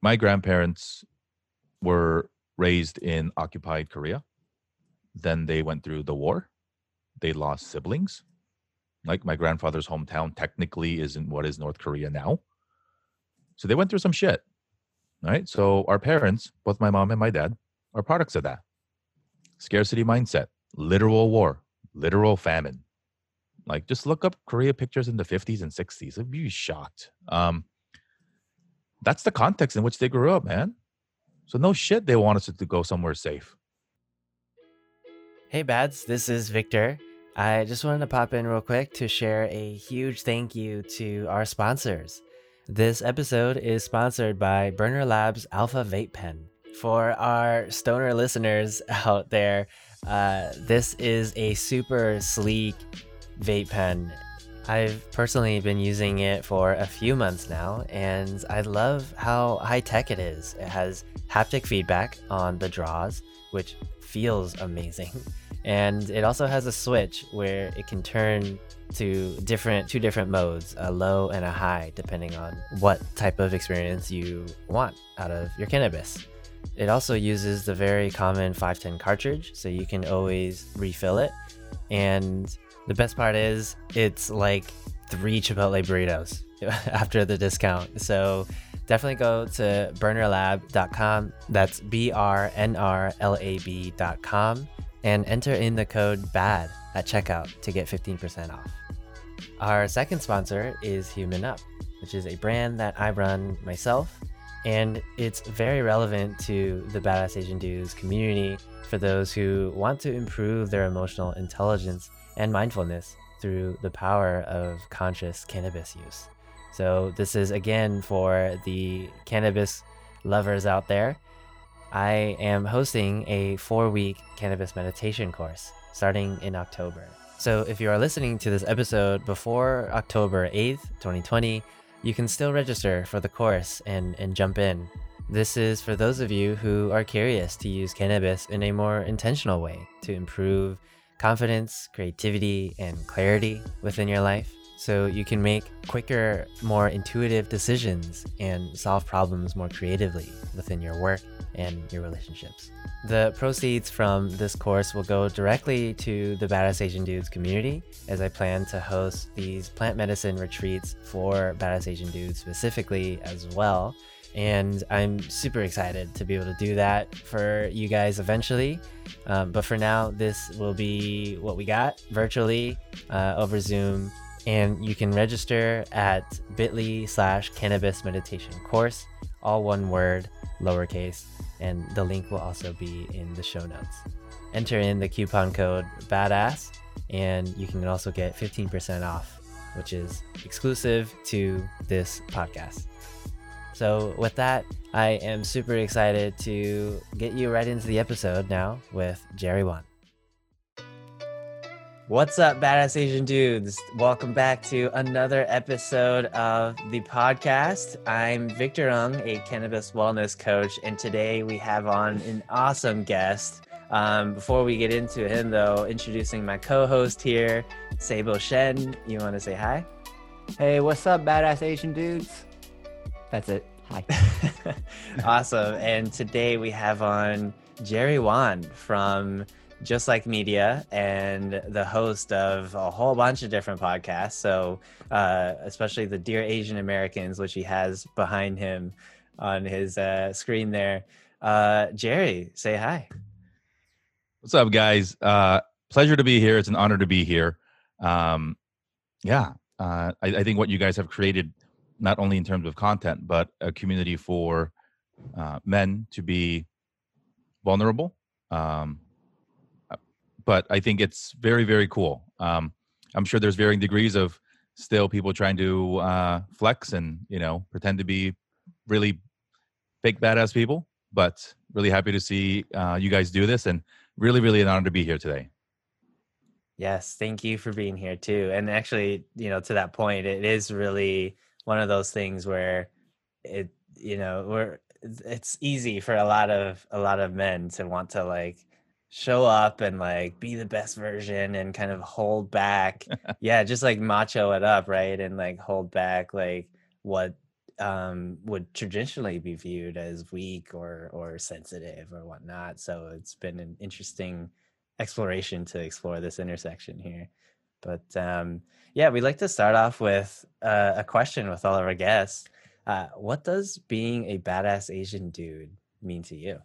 my grandparents were raised in occupied Korea. Then they went through the war. They lost siblings. Like my grandfather's hometown technically isn't what is North Korea now. So they went through some shit, right? So our parents, both my mom and my dad, are products of that. Scarcity mindset, literal war, literal famine. Like just look up Korea pictures in the 50s and 60s. You'd be shocked. That's the context in which they grew up, man. So no shit they want us to go somewhere safe. Hey, Bads, this is Victor. I just wanted to pop in real quick to share a huge thank you to our sponsors. This episode is sponsored by Burner Labs Alpha Vape Pen. For our stoner listeners out there, this is a super sleek vape pen. I've personally been using it for a few months now, and I love how high-tech it is. It has haptic feedback on the draws, which feels amazing. And it also has a switch where it can turn to two different modes, a low and a high, depending on what type of experience you want out of your cannabis. It also uses the very common 510 cartridge, so you can always refill it. And the best part is it's like 3 Chipotle burritos after the discount. So definitely go to burnerlab.com. That's BRNRLAB.com. And enter in the code BAD at checkout to get 15% off. Our second sponsor is Human Up, which is a brand that I run myself, and it's very relevant to the Badass Asian Dudes community for those who want to improve their emotional intelligence and mindfulness through the power of conscious cannabis use. So this is again for the cannabis lovers out there. I am hosting a 4-week cannabis meditation course starting in October. So if you are listening to this episode before October 8th, 2020, you can still register for the course and jump in. This is for those of you who are curious to use cannabis in a more intentional way to improve confidence, creativity, and clarity within your life, so you can make quicker, more intuitive decisions and solve problems more creatively within your work and your relationships. The proceeds from this course will go directly to the Badass Asian Dudes community, as I plan to host these plant medicine retreats for Badass Asian Dudes specifically as well. And I'm super excited to be able to do that for you guys eventually. But for now, this will be what we got virtually over Zoom. And you can register at bit.ly/cannabis meditation course, all one word, lowercase, and the link will also be in the show notes. Enter in the coupon code BADASS, and you can also get 15% off, which is exclusive to this podcast. So with that, I am super excited to get you right into the episode now with Jerry Won. What's up, Badass Asian Dudes? Welcome back to another episode of the podcast. I'm Victor Ung, a cannabis wellness coach, and today we have on an awesome guest. Before we get into him, though, introducing my co-host here, Sabo Shen. You want to say hi? Hey, what's up, Badass Asian Dudes? That's it. Hi. Awesome. And today we have on Jerry Won from Just Like Media and the host of a whole bunch of different podcasts. So especially the Dear Asian Americans, which he has behind him on his screen there. Jerry, say hi. What's up, guys? Pleasure to be here. It's an honor to be here. I think what you guys have created, not only in terms of content, but a community for men to be vulnerable. But I think it's very, very cool. I'm sure there's varying degrees of still people trying to flex and, pretend to be really fake badass people. But really happy to see you guys do this, and really, really an honor to be here today. Yes, thank you for being here too. And actually, to that point, it is really one of those things where it's easy for a lot of men to want to like show up and like be the best version and kind of hold back. Yeah, just like macho it up, right? And like hold back like what would traditionally be viewed as weak or sensitive or whatnot. So it's been an interesting exploration to explore this intersection here. But yeah, we like to start off with a question with all of our guests. What does being a badass Asian dude mean to you?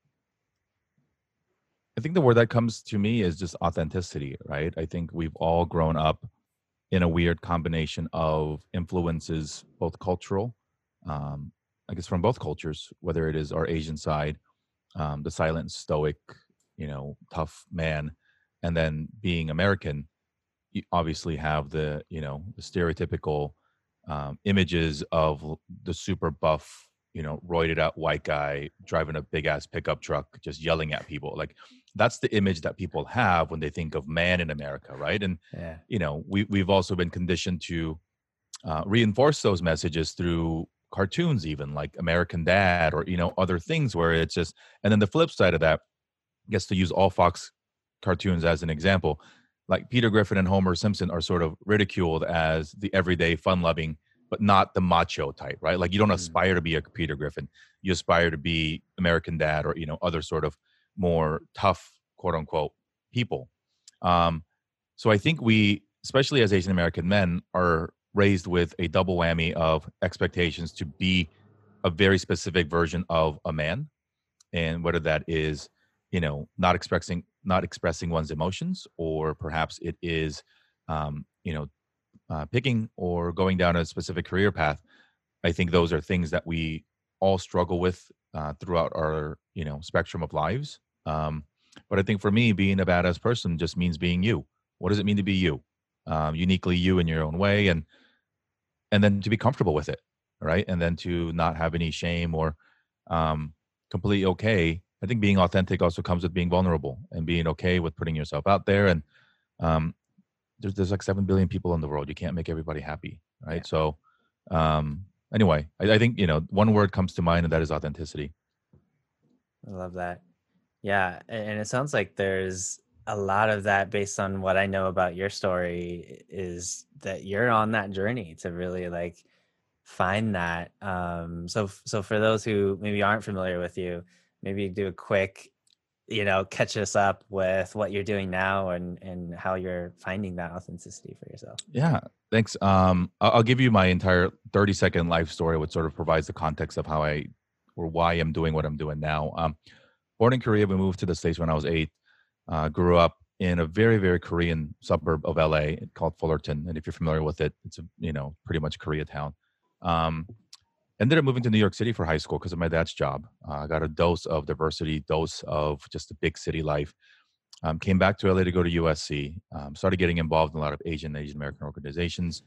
I think the word that comes to me is just authenticity, right? I think we've all grown up in a weird combination of influences, both cultural, um, I guess from both cultures, whether it is our Asian side, the silent, stoic, tough man, and then being American, you obviously have the stereotypical images of the super buff, roided out white guy driving a big ass pickup truck, just yelling at people. Like that's the image that people have when they think of man in America, right? And Yeah. we've also been conditioned to reinforce those messages through cartoons, even like American Dad, or other things where it's just. And then the flip side of that, gets to use all Fox cartoons as an example, like Peter Griffin and Homer Simpson are sort of ridiculed as the everyday fun loving, but not the macho type, right? Like you don't Mm. aspire to be a Peter Griffin. You aspire to be American Dad, or other sort of more tough, quote unquote, people. Um, so I think we, especially as Asian American men, are raised with a double whammy of expectations to be a very specific version of a man, and whether that is not expressing one's emotions, or perhaps it is um, you know picking or going down a specific career path. I think those are things that we all struggle with throughout our spectrum of lives. But I think for me, being a badass person just means being you. What does it mean to be you, uniquely you in your own way, and then to be comfortable with it, right? And then to not have any shame, or um, completely okay. I think being authentic also comes with being vulnerable and being okay with putting yourself out there. And um, there's like 7 billion people in the world. You can't make everybody happy, right? Yeah. So anyway, I think one word comes to mind, and that is authenticity. I love that. Yeah, and it sounds like there's a lot of that based on what I know about your story is that you're on that journey to really like find that. So for those who maybe aren't familiar with you, maybe do a quick, catch us up with what you're doing now and how you're finding that authenticity for yourself. Yeah, thanks. I'll give you my entire 30-second life story, which sort of provides the context of how or why I'm doing what I'm doing now. Born in Korea, we moved to the States when I was 8. Grew up in a very, very Korean suburb of LA called Fullerton. And if you're familiar with it, it's pretty much Koreatown. Ended up moving to New York City for high school because of my dad's job. I got a dose of diversity, dose of just a big city life. Came back to LA to go to USC. Started getting involved in a lot of Asian American organizations,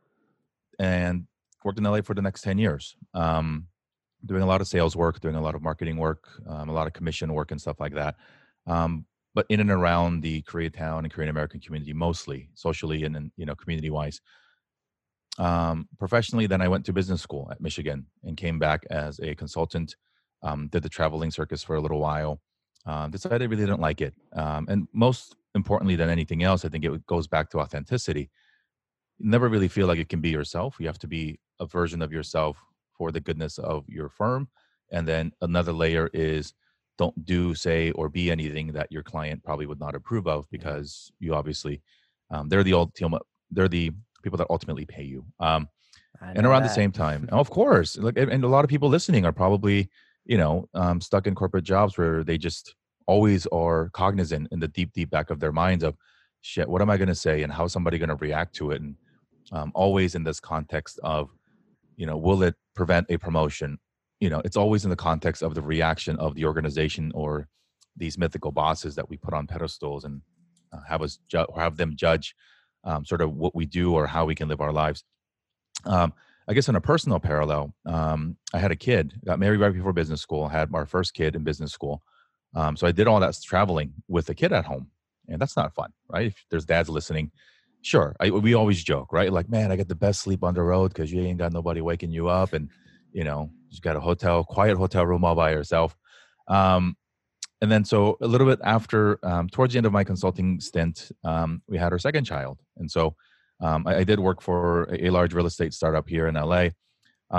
and worked in LA for the next 10 years. Doing a lot of sales work, doing a lot of marketing work, a lot of commission work and stuff like that. But in and around the Koreatown and Korean American community, mostly socially and then, community wise. Professionally, then I went to business school at Michigan and came back as a consultant. Did the traveling circus for a little while. Decided I really didn't like it. And most importantly than anything else, I think it goes back to authenticity. You never really feel like you can be yourself. You have to be a version of yourself for the goodness of your firm. And then another layer is don't do, say, or be anything that your client probably would not approve of, because you obviously, they're the people that ultimately pay you. And around the same time, of course, like, and a lot of people listening are probably, stuck in corporate jobs where they just always are cognizant in the deep, deep back of their minds of, shit, what am I going to say and how's somebody going to react to it? And always in this context of, will it prevent a promotion? It's always in the context of the reaction of the organization or these mythical bosses that we put on pedestals and have them judge sort of what we do or how we can live our lives. I guess in a personal parallel, I had a kid, got married right before business school, had our first kid in business school. So I did all that traveling with a kid at home, and that's not fun, right? If there's dads listening, sure. We always joke, right? Like, man, I get the best sleep on the road because you ain't got nobody waking you up, and you got a quiet hotel room all by yourself. And then so a little bit after, towards the end of my consulting stint, we had our second child. And so I did work for a large real estate startup here in LA.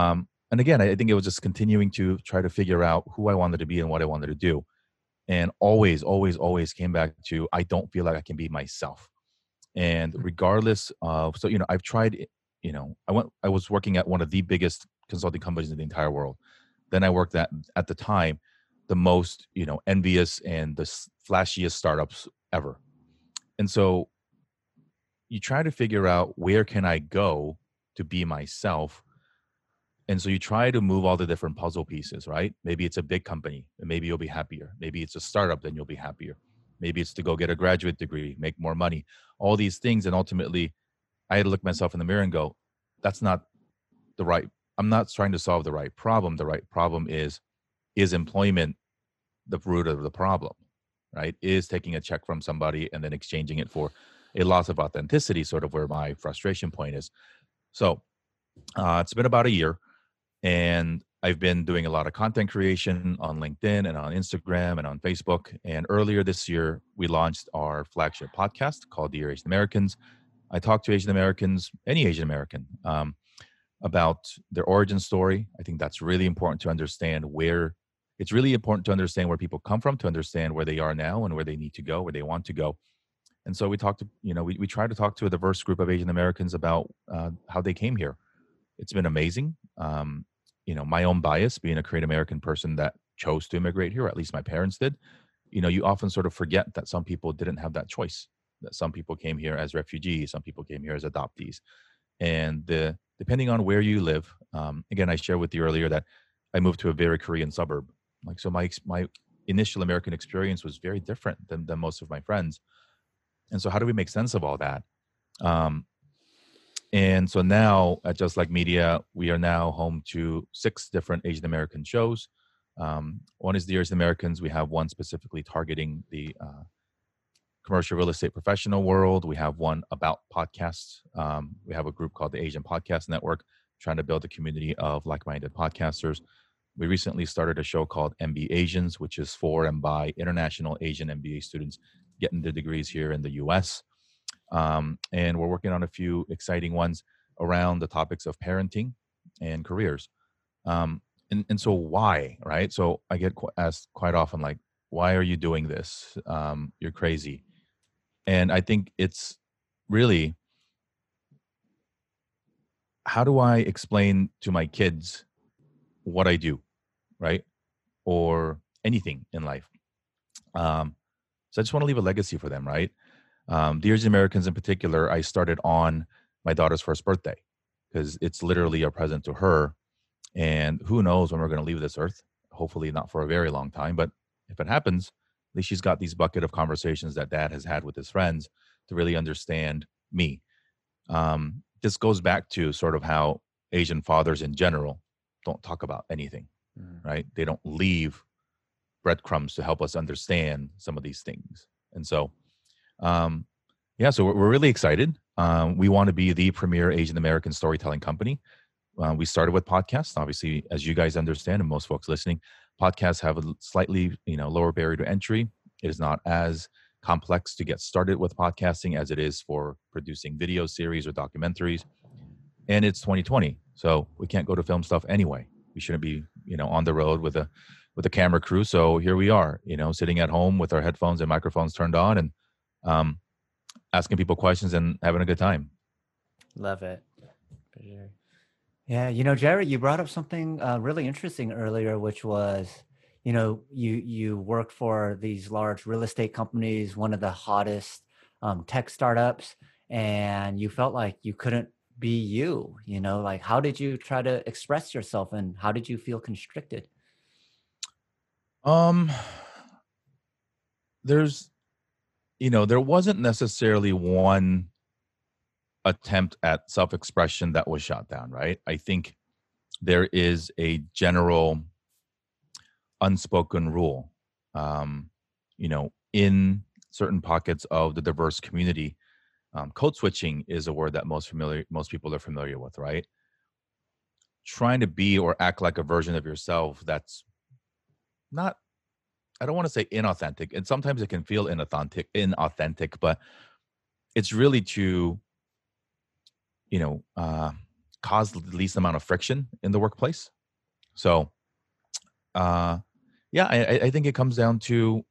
And again, I think it was just continuing to try to figure out who I wanted to be and what I wanted to do. And always, always, always came back to I don't feel like I can be myself. And regardless of, so, I've tried, I was working at one of the biggest consulting companies in the entire world. Then I worked at the time, the most, envious and the flashiest startups ever. And so you try to figure out where can I go to be myself. And so you try to move all the different puzzle pieces, right? Maybe it's a big company, and maybe you'll be happier. Maybe it's a startup, then you'll be happier. Maybe it's to go get a graduate degree, make more money, all these things. And ultimately, I had to look myself in the mirror and go, that's not the right, I'm not trying to solve the right problem. The right problem is employment the root of the problem, right? Is taking a check from somebody and then exchanging it for a loss of authenticity, sort of where my frustration point is. So it's been about a year. And I've been doing a lot of content creation on LinkedIn and on Instagram and on Facebook. And earlier this year, we launched our flagship podcast called Dear Asian Americans. I talk to Asian Americans, any Asian American, about their origin story. I think that's really important to understand it's really important to understand where people come from, to understand where they are now and where they need to go, where they want to go. And so we talked to, we try to talk to a diverse group of Asian Americans about how they came here. It's been amazing. My own bias, being a Korean American person that chose to immigrate here, or at least my parents did, you often sort of forget that some people didn't have that choice, that some people came here as refugees, some people came here as adoptees. And depending on where you live, again, I shared with you earlier that I moved to a very Korean suburb. So my initial American experience was very different than most of my friends. And so how do we make sense of all that? And so now at Just Like Media, we are now home to 6 different Asian American shows. One is Dear Asian Americans. We have one specifically targeting the commercial real estate professional world. We have one about podcasts. We have a group called the Asian Podcast Network, trying to build a community of like-minded podcasters. We recently started a show called MB Asians, which is for and by international Asian MBA students getting their degrees here in the US. And we're working on a few exciting ones around the topics of parenting and careers. And so why, right? So I get asked quite often, like, why are you doing this? You're crazy. And I think it's really, how do I explain to my kids what I do, right? Or anything in life. So I just want to leave a legacy for them, right? Dear Asian Americans in particular, I started on my daughter's first birthday because it's literally a present to her. And who knows when we're going to leave this earth? Hopefully not for a very long time. But if it happens, at least she's got these bucket of conversations that dad has had with his friends to really understand me. This goes back to sort of how Asian fathers in general don't talk about anything, right? They don't leave breadcrumbs to help us understand some of these things. And so, so we're really excited. We want to be the premier Asian American storytelling company. We started with podcasts. Obviously, as you guys understand, and most folks listening, podcasts have a slightly lower barrier to entry. It is not as complex to get started with podcasting as it is for producing video series or documentaries. And it's 2020, so we can't go to film stuff anyway. We shouldn't be on the road with a camera crew. So here we are, sitting at home with our headphones and microphones turned on and asking people questions and having a good time. Love it. For sure. Yeah, Jared, you brought up something really interesting earlier, which was, you worked for these large real estate companies, one of the hottest tech startups, and you felt like you couldn't be you, like how did you try to express yourself and how did you feel constricted? There wasn't necessarily one attempt at self-expression that was shot down, right? I think there is a general unspoken rule, in certain pockets of the diverse community. Code switching is a word that most people are familiar with, right? Trying to be or act like a version of yourself that's not, I don't want to say inauthentic, and sometimes it can feel inauthentic, but it's really to, cause the least amount of friction in the workplace. So, yeah, I think it comes down to,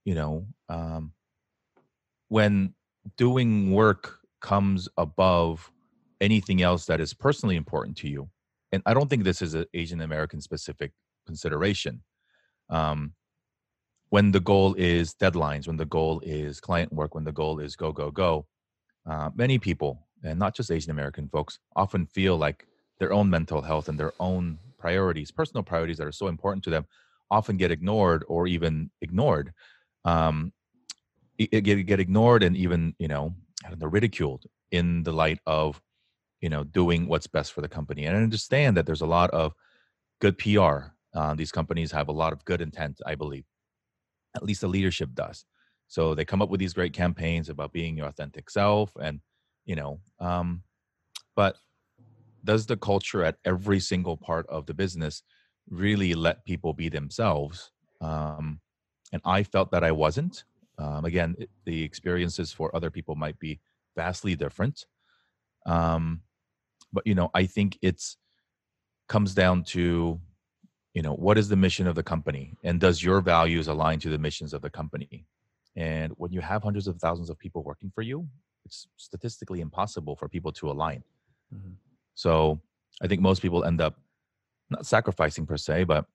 when doing work comes above anything else that is personally important to you. And I don't think this is an Asian American specific consideration. Um, when the goal is deadlines, when the goal is client work, when the goal is go, go, go, many people, and not just Asian American folks, often feel like their own mental health and their own priorities, personal priorities that are so important to them, often get ignored or even ignored. Um, get ignored and even, I don't know, ridiculed in the light of, doing what's best for the company. And I understand that there's a lot of good PR. These companies have a lot of good intent, I believe. At least the leadership does. So they come up with these great campaigns about being your authentic self, and but does the culture at every single part of the business really let people be themselves? And I felt that I wasn't. Again, the experiences for other people might be vastly different. But I think it's comes down to, what is the mission of the company, and does your values align to the missions of the company? And when you have hundreds of thousands of people working for you, it's statistically impossible for people to align. Mm-hmm. So I think most people end up not sacrificing per se, but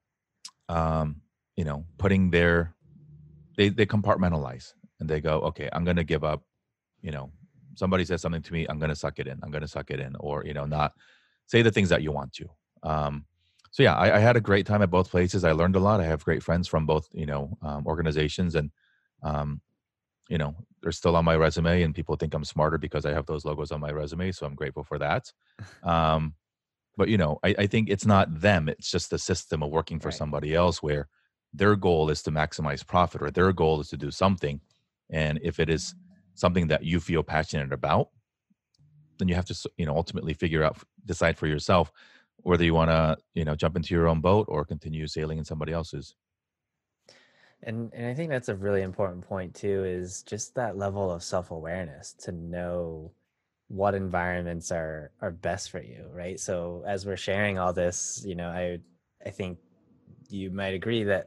putting they compartmentalize, and they go, okay, I'm going to give up. Somebody says something to me, I'm going to suck it in. I'm going to suck it in, or not say the things that you want to. So yeah, I had a great time at both places. I learned a lot. I have great friends from both, organizations, and they're still on my resume, and people think I'm smarter because I have those logos on my resume. So I'm grateful for that. But I think it's not them. It's just the system of working for somebody else, where their goal is to maximize profit, or their goal is to do something. And if it is something that you feel passionate about, then you have to, ultimately decide for yourself whether you want to, jump into your own boat or continue sailing in somebody else's. And I think that's a really important point too, is just that level of self-awareness to know what environments are best for you, right? So as we're sharing all this, I think you might agree that,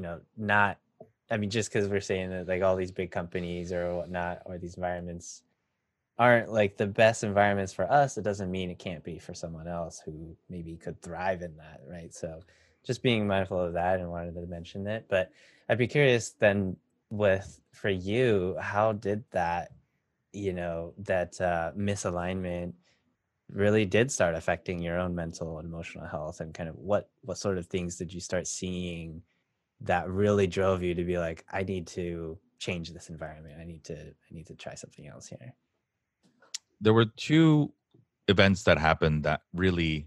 just because we're saying that like all these big companies or whatnot, or these environments aren't like the best environments for us, it doesn't mean it can't be for someone else who maybe could thrive in that, right? So just being mindful of that, and wanted to mention it. But I'd be curious then, for you, how did that, that misalignment really did start affecting your own mental and emotional health, and kind of what sort of things did you start seeing that really drove you to be like, I need to change this environment. I need to try something else here. There were two events that happened that really,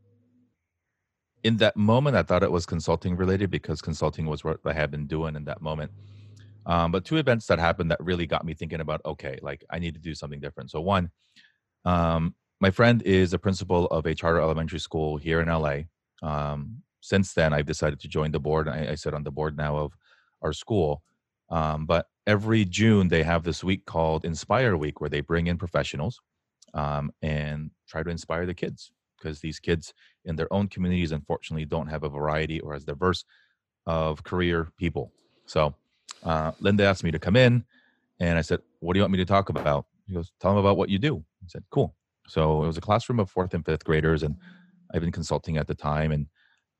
in that moment, I thought it was consulting related, because consulting was what I had been doing in that moment. But two events that happened that really got me thinking about, okay, like I need to do something different. So one, my friend is a principal of a charter elementary school here in LA. Since then, I've decided to join the board. I sit on the board now of our school. But every June, they have this week called Inspire Week, where they bring in professionals and try to inspire the kids, because these kids in their own communities, unfortunately, don't have a variety or as diverse of career people. So Linda asked me to come in, and I said, what do you want me to talk about? He goes, tell them about what you do. I said, cool. So it was a classroom of 4th and 5th graders, and I've been consulting at the time. And,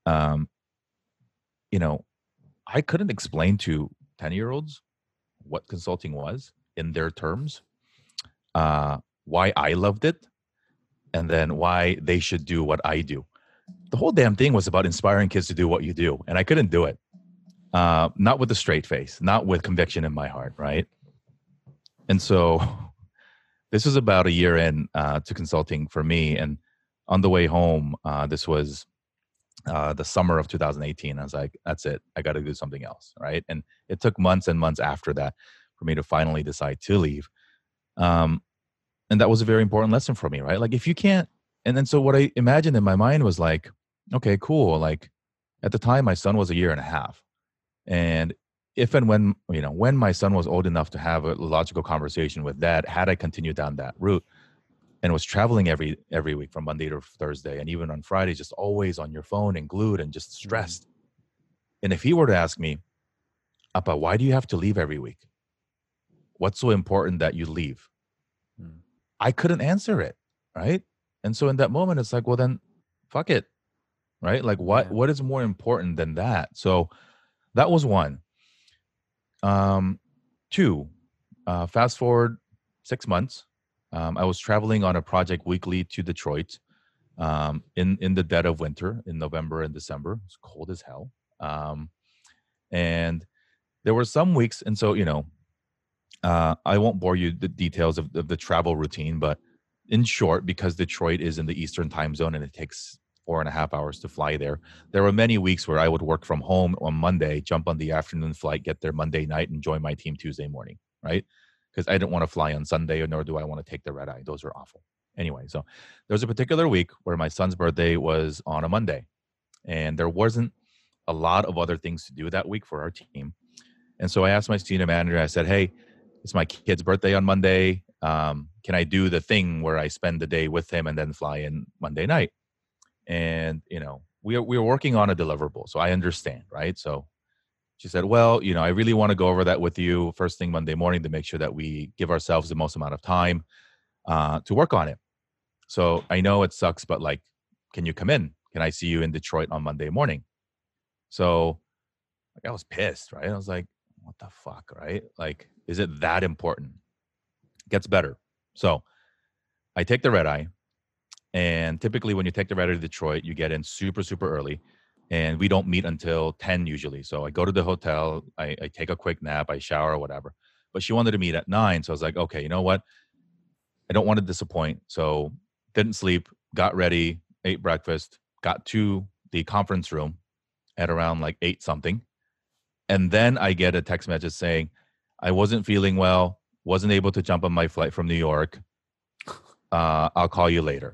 I couldn't explain to 10-year-olds what consulting was in their terms, why I loved it, and then why they should do what I do. The whole damn thing was about inspiring kids to do what you do, and I couldn't do it. Not with a straight face, not with conviction in my heart, right? And so this was about a year in to consulting for me, and on the way home, this was the summer of 2018. I was like, that's it. I got to do something else, right? And it took months and months after that for me to finally decide to leave. And that was a very important lesson for me, right? Like if you can't, and then so what I imagined in my mind was like, okay, cool. Like at the time, my son was 1.5 years. And if and when my son was old enough to have a logical conversation with dad, had I continued down that route, and was traveling every week from Monday to Thursday, and even on Friday, just always on your phone and glued and just stressed. And if he were to ask me, Appa, why do you have to leave every week? What's so important that you leave? I couldn't answer it, right? And so in that moment, it's like, well, then fuck it, right? Like what is more important than that? So that was one. Two, fast forward 6 months. I was traveling on a project weekly to Detroit in the dead of winter in November and December. It's cold as hell. And there were some weeks, and so, I won't bore you the details of the travel routine, but in short, because Detroit is in the Eastern time zone and it takes 4.5 hours to fly there, there were many weeks where I would work from home on Monday, jump on the afternoon flight, get there Monday night, and join my team Tuesday morning, right? Because I didn't want to fly on Sunday, nor do I want to take the red eye. Those are awful. Anyway, so there was a particular week where my son's birthday was on a Monday, and there wasn't a lot of other things to do that week for our team. And so I asked my senior manager, I said, hey, it's my kid's birthday on Monday. Can I do the thing where I spend the day with him and then fly in Monday night? And, we were working on a deliverable, so I understand, right? So she said, well, I really want to go over that with you first thing Monday morning to make sure that we give ourselves the most amount of time to work on it. So I know it sucks, but like, can you come in? Can I see you in Detroit on Monday morning? So I was pissed, right? I was like, what the fuck, right? Like, is it that important? Gets better. So I take the red eye, and typically when you take the red eye to Detroit, you get in super, super early, and we don't meet until 10 usually. So I go to the hotel, I take a quick nap, I shower or whatever. But she wanted to meet at 9, so I was like, okay, you know what? I don't want to disappoint. So didn't sleep, got ready, ate breakfast, got to the conference room at around like 8 something. And then I get a text message saying, I wasn't feeling well, wasn't able to jump on my flight from New York. I'll call you later.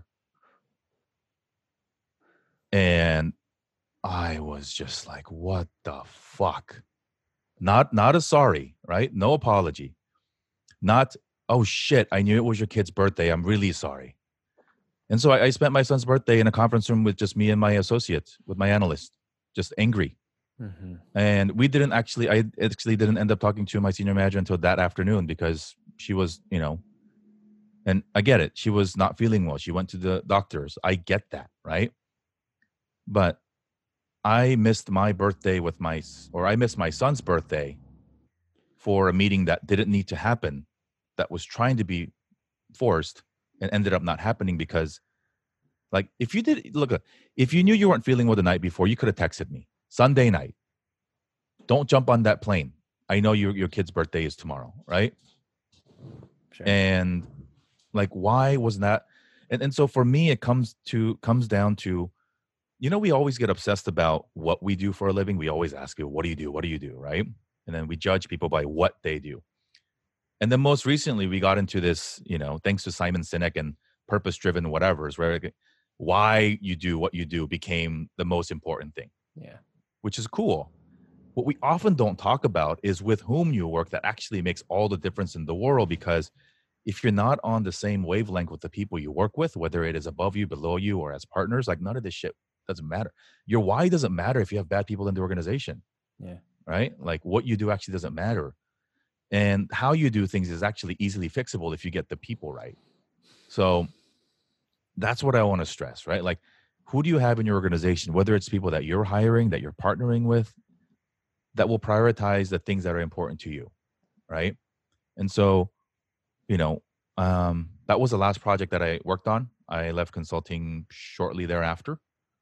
And I was just like, what the fuck? Not a sorry, right? No apology. Not, oh shit, I knew it was your kid's birthday. I'm really sorry. And so I spent my son's birthday in a conference room with just me and my associate, with my analyst, just angry. And I actually didn't end up talking to my senior manager until that afternoon because she was, and I get it. She was not feeling well. She went to the doctors. I get that, right? But I missed my birthday I missed my son's birthday for a meeting that didn't need to happen, that was trying to be forced and ended up not happening because, like, if you knew you weren't feeling well the night before, you could have texted me. Sunday night, don't jump on that plane. I know your kid's birthday is tomorrow, right? Sure. And like, why was that? And so for me, it comes down to, we always get obsessed about what we do for a living. We always ask you, what do you do? What do you do? Right? And then we judge people by what they do. And then most recently, we got into this, thanks to Simon Sinek and purpose-driven whatevers, where why you do what you do became the most important thing. Yeah. Which is cool. What we often don't talk about is with whom you work that actually makes all the difference in the world, because if you're not on the same wavelength with the people you work with, whether it is above you, below you, or as partners, like none of this shit doesn't matter. Your why doesn't matter if you have bad people in the organization. Yeah. Right? Like what you do actually doesn't matter. And how you do things is actually easily fixable if you get the people right. So that's what I want to stress, right? Like, who do you have in your organization, whether it's people that you're hiring, that you're partnering with, that will prioritize the things that are important to you, right? And so, that was the last project that I worked on. I left consulting shortly thereafter.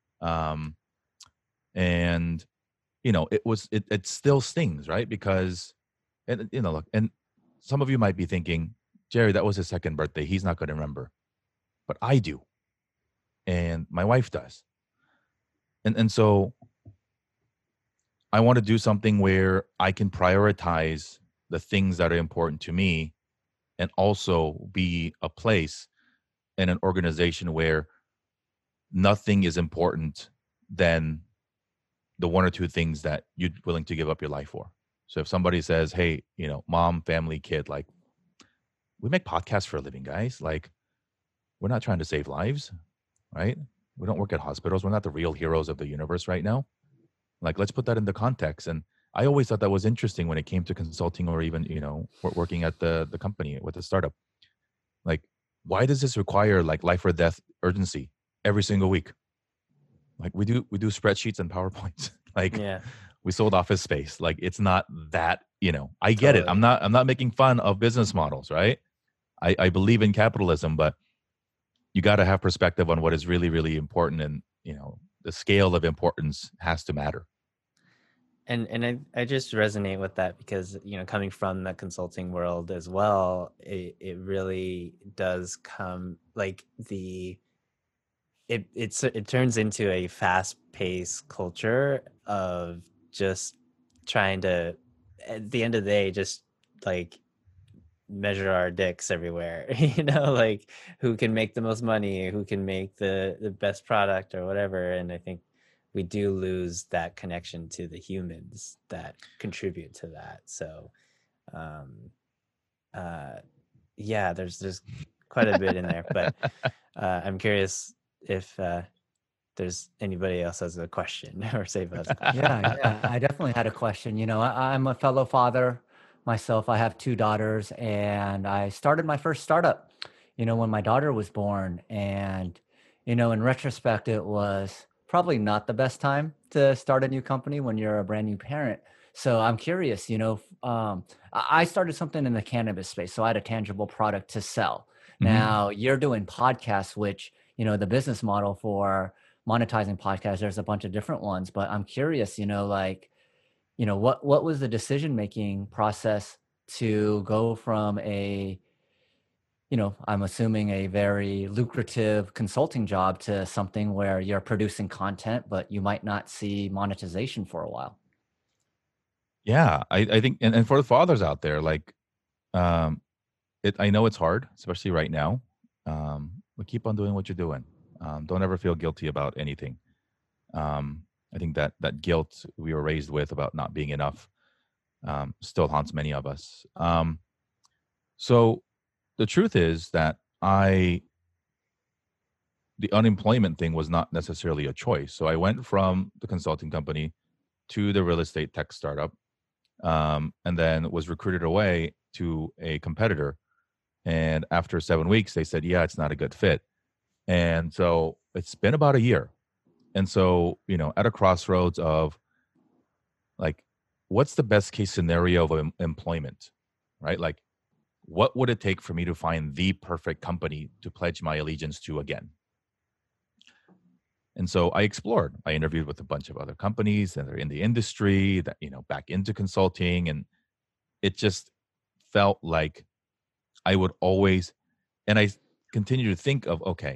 And, it still stings, right? Because, look, and some of you might be thinking, Jerry, that was his second birthday. He's not going to remember. But I do. And my wife does. And so I want to do something where I can prioritize the things that are important to me and also be a place in an organization where nothing is important than the one or two things that you're willing to give up your life for. So if somebody says, hey, mom, family, kid, like, we make podcasts for a living, guys. Like, we're not trying to save lives, right? We don't work at hospitals. We're not the real heroes of the universe right now. Like, let's put that into context. And I always thought that was interesting when it came to consulting, or even, working at the company with the startup. Like, why does this require like life or death urgency every single week? Like, we do spreadsheets and PowerPoints. Like, Yeah, we sold office space. Like, it's not that, I get it. totally. I'm not making fun of business models, right? I believe in capitalism, but you got to have perspective on what is really, really important. And, the scale of importance has to matter. And I just resonate with that because, coming from the consulting world as well, it really does come like it turns into a fast-paced culture of just trying to, at the end of the day, just like measure our dicks everywhere, like who can make the most money, who can make the best product or whatever. And I think we do lose that connection to the humans that contribute to that. So um yeah, there's quite a bit in there, but I'm curious if there's anybody else has a question or Save has a question. Yeah, I definitely had a question. I'm a fellow father myself. I have two daughters, and I started my first startup, when my daughter was born. And, in retrospect, it was probably not the best time to start a new company when you're a brand new parent. So I'm curious, I started something in the cannabis space. So I had a tangible product to sell. Now you're doing podcasts, which, the business model for monetizing podcasts, there's a bunch of different ones, but I'm curious, what was the decision making process to go from I'm assuming a very lucrative consulting job to something where you're producing content but you might not see monetization for a while? Yeah, I think, and for the fathers out there, like, um, I know it's hard, especially right now. But keep on doing what you're doing. Don't ever feel guilty about anything. I think that guilt we were raised with about not being enough still haunts many of us. So the truth is that the unemployment thing was not necessarily a choice. So I went from the consulting company to the real estate tech startup, and then was recruited away to a competitor. And after 7 weeks, they said, yeah, it's not a good fit. And so it's been about a year. And so, at a crossroads of like, what's the best case scenario of employment, right? Like, what would it take for me to find the perfect company to pledge my allegiance to again? And so I explored. I interviewed with a bunch of other companies that are in the industry that, back into consulting. And it just felt like I would always, and I continue to think of, okay,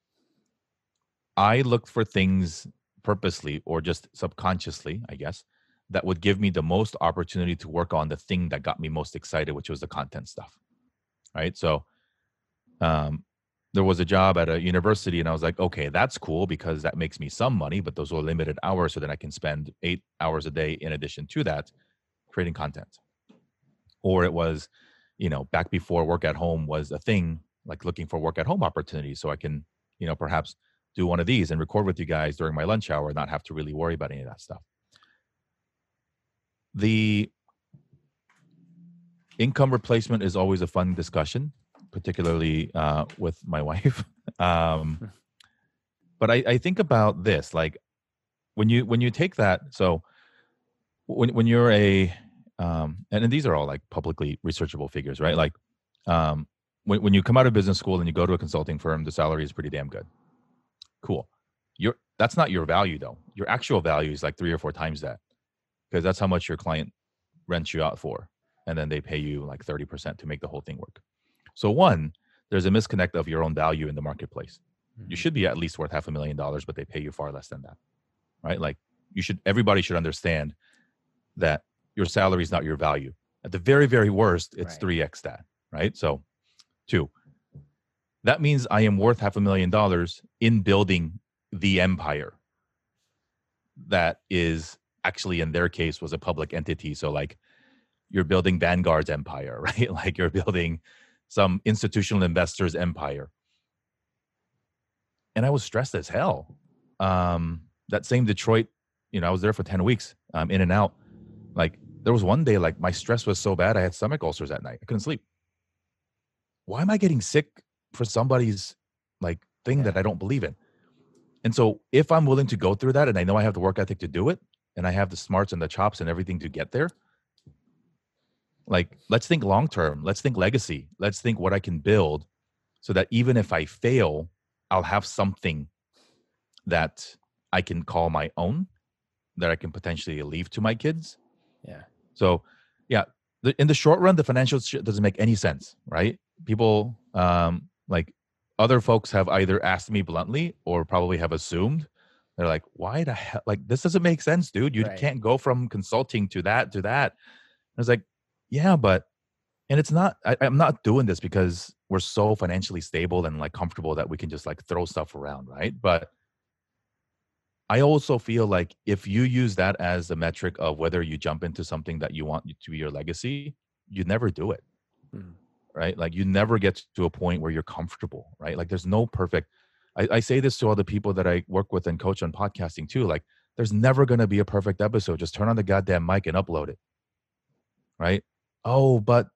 I looked for things purposely or just subconsciously, I guess, that would give me the most opportunity to work on the thing that got me most excited, which was the content stuff. Right. So there was a job at a university, and I was like, okay, that's cool because that makes me some money, but those are limited hours. So then I can spend 8 hours a day in addition to that creating content. Or it was, back before work at home was a thing, like looking for work at home opportunities. So I can, perhaps do one of these and record with you guys during my lunch hour and not have to really worry about any of that stuff. The income replacement is always a fun discussion, particularly with my wife. But I think about this, like when you take that, so when you're and these are all like publicly researchable figures, right? Like when you come out of business school and you go to a consulting firm, the salary is pretty damn good. Cool. That's not your value though. Your actual value is like 3 or 4 times that, because that's how much your client rents you out for. And then they pay you like 30% to make the whole thing work. So one, there's a misconnect of your own value in the marketplace. You should be at least worth $500,000, but they pay you far less than that, right? Like everybody should understand that your salary is not your value. At the very, very worst, it's 3x that, right? So 2, that means I am worth $500,000 in building the empire that is actually, in their case, was a public entity. So like you're building Vanguard's empire, right? Like you're building some institutional investor's empire. and I was stressed as hell. That same Detroit, I was there for 10 weeks, in and out. Like, there was one day, like, my stress was so bad, I had stomach ulcers at night. I couldn't sleep. Why am I getting sick for somebody's, like, thing that I don't believe in? And so if I'm willing to go through that, and I know I have the work ethic to do it, and I have the smarts and the chops and everything to get there, like, let's think long term. Let's think legacy. Let's think what I can build so that even if I fail, I'll have something that I can call my own, that I can potentially leave to my kids. Yeah. So, yeah, in the short run, the financial shit doesn't make any sense, right? People, like, other folks have either asked me bluntly or probably have assumed. They're like, why the hell? Like, this doesn't make sense, dude. You can't go from consulting to that to that. I was like, yeah, but, and it's not, I'm not doing this because we're so financially stable and like comfortable that we can just like throw stuff around, right? But I also feel like if you use that as a metric of whether you jump into something that you want to be your legacy, you never do it, right? Like, you never get to a point where you're comfortable, right? Like, there's no perfect. I say this to all the people that I work with and coach on podcasting too. Like, there's never going to be a perfect episode. Just turn on the goddamn mic and upload it, right? Oh, but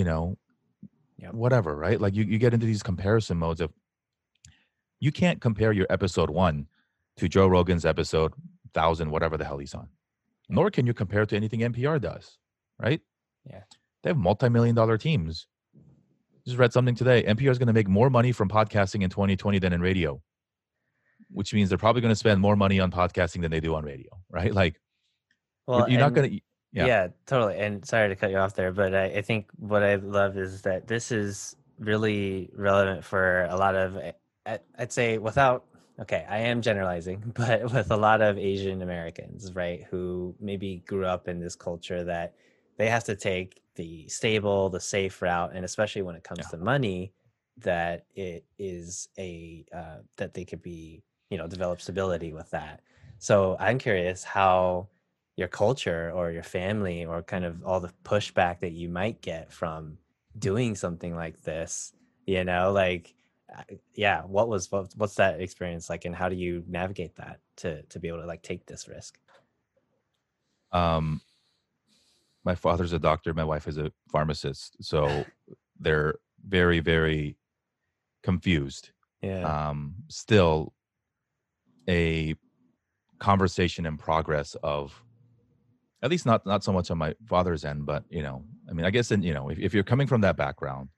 whatever, right? Like, you get into these comparison modes of, you can't compare your episode 1 to Joe Rogan's episode 1,000, whatever the hell he's on. Nor can you compare it to anything NPR does, right? Yeah. They have multi-million-dollar teams. Just read something today. NPR is going to make more money from podcasting in 2020 than in radio, which means they're probably going to spend more money on podcasting than they do on radio, right? Like, well, you're not going to. Yeah, totally. And sorry to cut you off there, but I think what I love is that this is really relevant for a lot of, I'd say okay, I am generalizing, but with a lot of Asian Americans, right, who maybe grew up in this culture that they have to take the stable, the safe route. And especially when it comes to money, that it is that they could be, develop stability with that. So I'm curious how your culture or your family or kind of all the pushback that you might get from doing something like this, like, what's that experience like, and how do you navigate that to be able to like take this risk? My father's a doctor. My wife is a pharmacist. So they're very, very confused. Yeah. Still a conversation in progress of, at least not so much on my father's end, but I mean, I guess if you're coming from that background,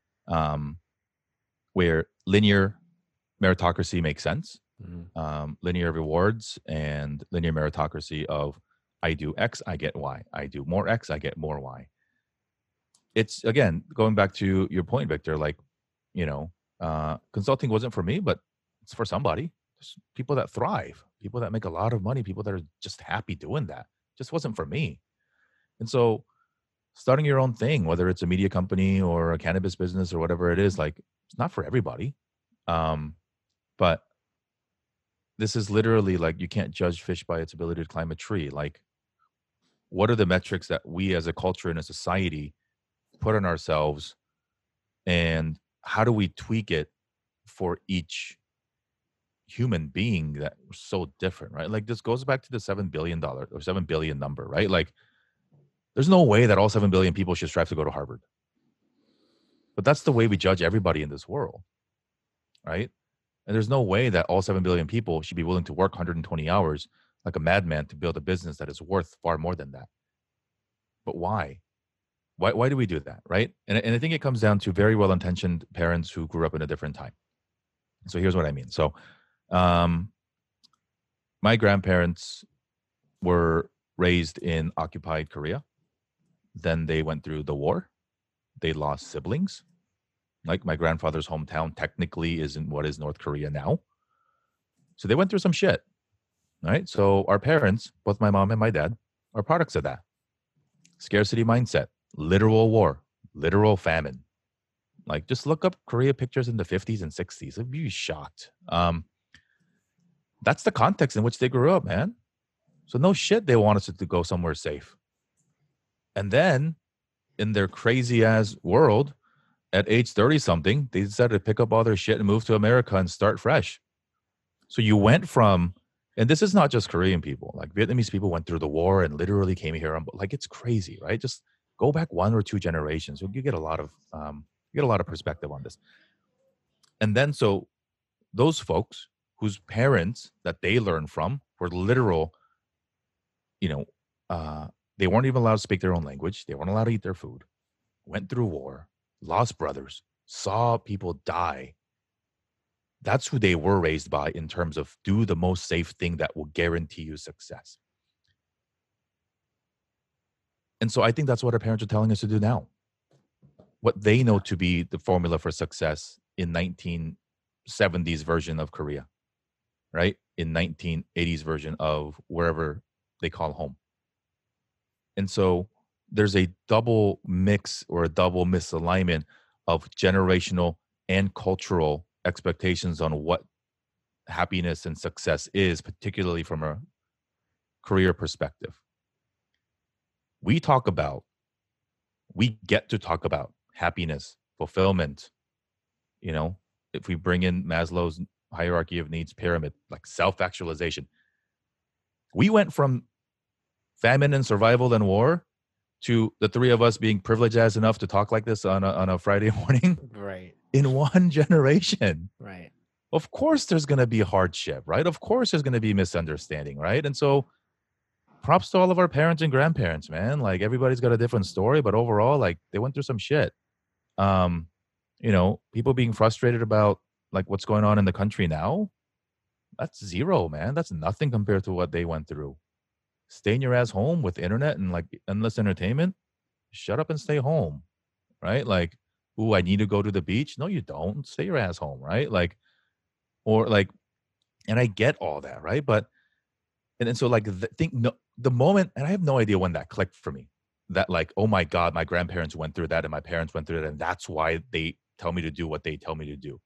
where linear meritocracy makes sense, linear rewards and linear meritocracy of, I do X, I get Y. I do more X, I get more Y. It's, again, going back to your point, Victor, like, consulting wasn't for me, but it's for somebody. There's people that thrive, people that make a lot of money, people that are just happy doing that. Just wasn't for me. And so starting your own thing, whether it's a media company or a cannabis business or whatever it is, like, it's not for everybody. But this is literally like, you can't judge fish by its ability to climb a tree. Like, what are the metrics that we as a culture and a society put on ourselves, and how do we tweak it for each human being that are so different, right? Like, this goes back to the $7 billion or 7 billion number, right? Like, there's no way that all 7 billion people should strive to go to Harvard. But that's the way we judge everybody in this world, right? And there's no way that all 7 billion people should be willing to work 120 hours like a madman to build a business that is worth far more than that. But why? Why do we do that, right? And I think it comes down to very well-intentioned parents who grew up in a different time. So here's what I mean. So my grandparents were raised in occupied Korea. Then they went through the war. They lost siblings. Like, my grandfather's hometown technically is in what is North Korea now. So they went through some shit, right? So our parents, both my mom and my dad, are products of that. Scarcity mindset, literal war, literal famine. Like, just look up Korea pictures in the 50s and 60s. You'd be shocked. That's the context in which they grew up, man. So no shit they want us to go somewhere safe. And then, in their crazy-ass world, at age 30-something, they decided to pick up all their shit and move to America and start fresh. So you went from, and this is not just Korean people, like Vietnamese people went through the war and literally came here. Like it's crazy, right? Just go back 1 or 2 generations. You get a lot of perspective on this. And then so those folks whose parents that they learned from were literal, you know, they weren't even allowed to speak their own language. They weren't allowed to eat their food. Went through war, lost brothers, saw people die. That's who they were raised by in terms of do the most safe thing that will guarantee you success. And so I think that's what our parents are telling us to do now. What they know to be the formula for success in 1970s version of Korea, right? In 1980s version of wherever they call home. And so there's a double mix or a double misalignment of generational and cultural expectations on what happiness and success is, particularly from a career perspective. We get to talk about happiness, fulfillment, if we bring in Maslow's hierarchy of needs pyramid, like self-actualization. We went from famine and survival and war to the three of us being privileged as enough to talk like this on a Friday morning. Right. In one generation. Right. Of course there's going to be hardship, right? Of course there's going to be misunderstanding, right? And so props to all of our parents and grandparents, man. Like everybody's got a different story, but overall, like they went through some shit. People being frustrated about like what's going on in the country now, that's zero, man. That's nothing compared to what they went through. Stay in your ass home with internet and like endless entertainment. Shut up and stay home, right? Like, ooh, I need to go to the beach. No, you don't. Stay your ass home, right? Like, or like, and I get all that, right? But, and then so like, the moment, and I have no idea when that clicked for me, that like, oh my God, my grandparents went through that and my parents went through it. And that's why they tell me to do what they tell me to do.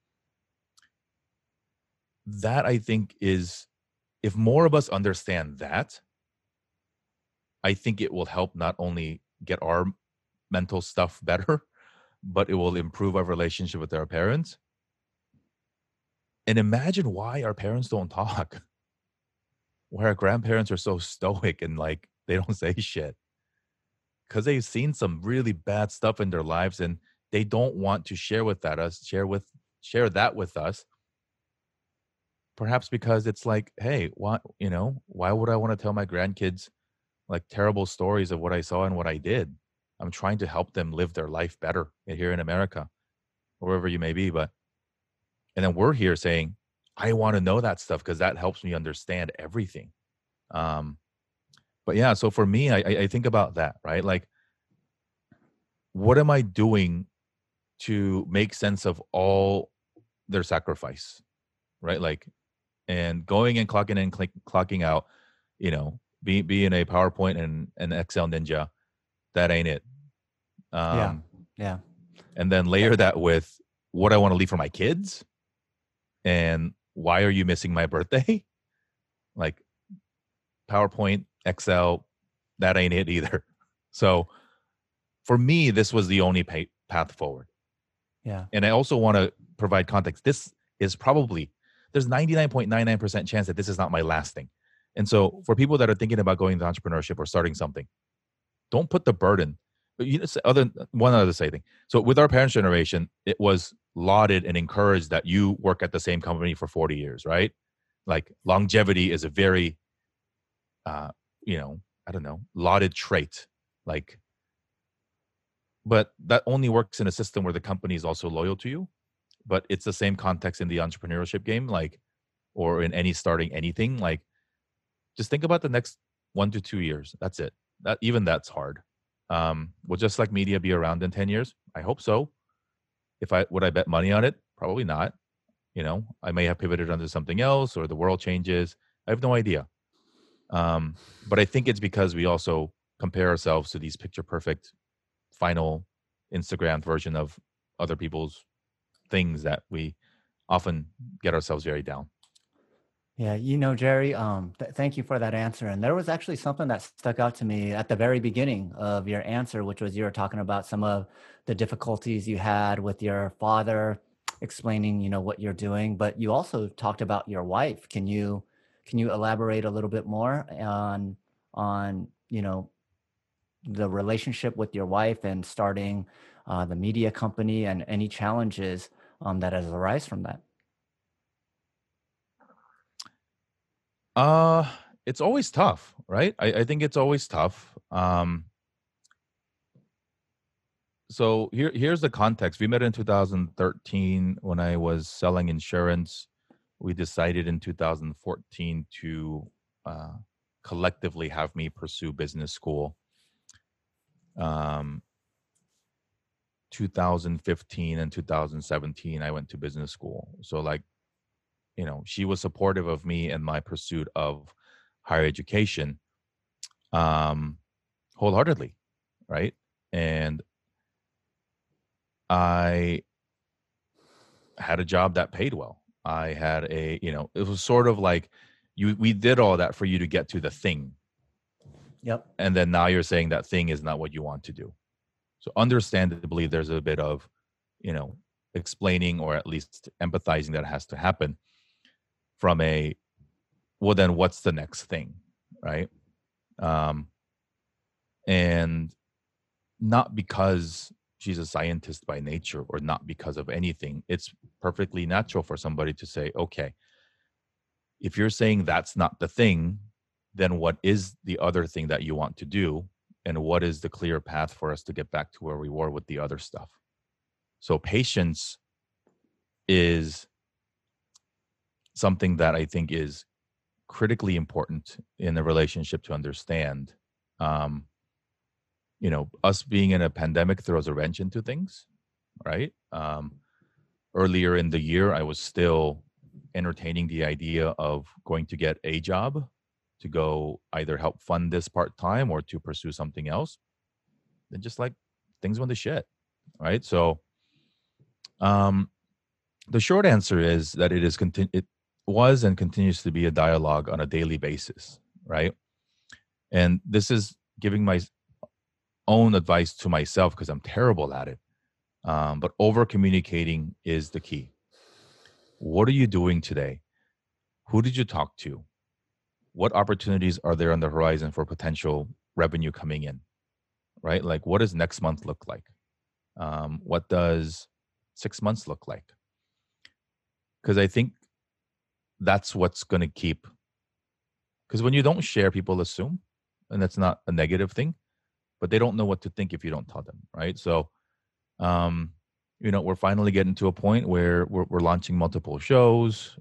That I think is, if more of us understand that, I think it will help not only get our mental stuff better, but it will improve our relationship with our parents. And imagine why our parents don't talk. Why our grandparents are so stoic and like they don't say shit. Because they've seen some really bad stuff in their lives and they don't want to share that with us. Perhaps because it's like, hey, why would I want to tell my grandkids like terrible stories of what I saw and what I did? I'm trying to help them live their life better here in America, or wherever you may be. And then we're here saying, I want to know that stuff because that helps me understand everything. But yeah, so for me, I think about that, right? Like, what am I doing to make sense of all their sacrifice, right? Like, and going and clocking in, clocking out, being a PowerPoint and an Excel ninja, that ain't it. Yeah. And then layer that with what I want to leave for my kids and why are you missing my birthday? Like PowerPoint, Excel, that ain't it either. So for me, this was the only path forward. Yeah. And I also want to provide context. This is probably, there's 99.99% chance that this is not my last thing. And so for people that are thinking about going into entrepreneurship or starting something, don't put the burden. One other say thing. So with our parents' generation, it was lauded and encouraged that you work at the same company for 40 years, right? Like longevity is a very, lauded trait. Like, but that only works in a system where the company is also loyal to you. But it's the same context in the entrepreneurship game, like, or in any starting anything. Like, just think about the next 1 to 2 years. That's it. That's hard. Will just like media be around in 10 years? I hope so. Would I bet money on it? Probably not. I may have pivoted onto something else or the world changes. I have no idea. But I think it's because we also compare ourselves to these picture perfect final Instagram version of other people's things that we often get ourselves very down. Yeah, Jerry, thank you for that answer. And there was actually something that stuck out to me at the very beginning of your answer, which was you were talking about some of the difficulties you had with your father explaining, what you're doing, but you also talked about your wife. Can you elaborate a little bit more on the relationship with your wife and starting the media company and any challenges that has arise from that? Uh, it's always tough, right? I think it's always tough. So here's the context. We met in 2013 when I was selling insurance. We decided in 2014 to uh, collectively have me pursue business school. Um, 2015 and 2017, I went to business school. So like, she was supportive of me and my pursuit of higher education, um, wholeheartedly, right? And I had a job that paid well. I had it was sort of like we did all that for you to get to the thing. Yep. And then now you're saying that thing is not what you want to do. So understandably, there's a bit of, you know, explaining or at least empathizing that has to happen from well, then what's the next thing? Right. Um, and not because she's a scientist by nature or not because of anything. It's perfectly natural for somebody to say, okay, if you're saying that's not the thing, then what is the other thing that you want to do? And what is the clear path for us to get back to where we were with the other stuff? So patience is something that I think is critically important in a relationship to understand. Um, us being in a pandemic throws a wrench into things, right? Earlier in the year, I was still entertaining the idea of going to get a job to go either help fund this part time or to pursue something else. Then just like things went to shit, right? So, um, the short answer is that it was and continues to be a dialogue on a daily basis, right? And this is giving my own advice to myself because I'm terrible at it. But over communicating is the key. What are you doing today? Who did you talk to? What opportunities are there on the horizon for potential revenue coming in? Right? Like, what does next month look like? What does 6 months look like? Because I think that's what's going to keep. Because when you don't share, people assume, and that's not a negative thing, but they don't know what to think if you don't tell them, right? So, um, we're finally getting to a point where we're launching multiple shows.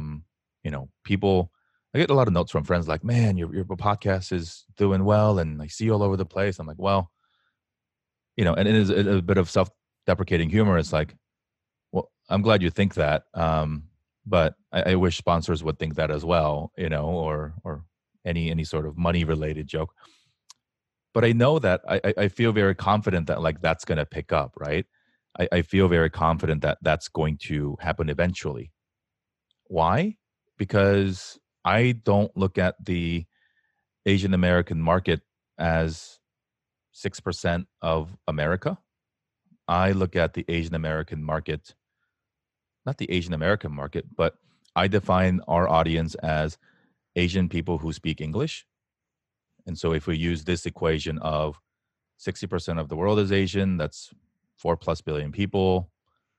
People, I get a lot of notes from friends like, man, your podcast is doing well, and I see you all over the place. I'm like, well, and it is a bit of self-deprecating humor. It's like, well, I'm glad you think that, but I wish sponsors would think that as well, or any sort of money related joke. But I know that I feel very confident that like that's going to pick up, right? I feel very confident that that's going to happen eventually. Why? Because I don't look at the Asian American market as 6% of America. I look at the Asian American market, not the Asian American market, but I define our audience as Asian people who speak English. And so if we use this equation of 60% of the world is Asian, that's 4+ billion people.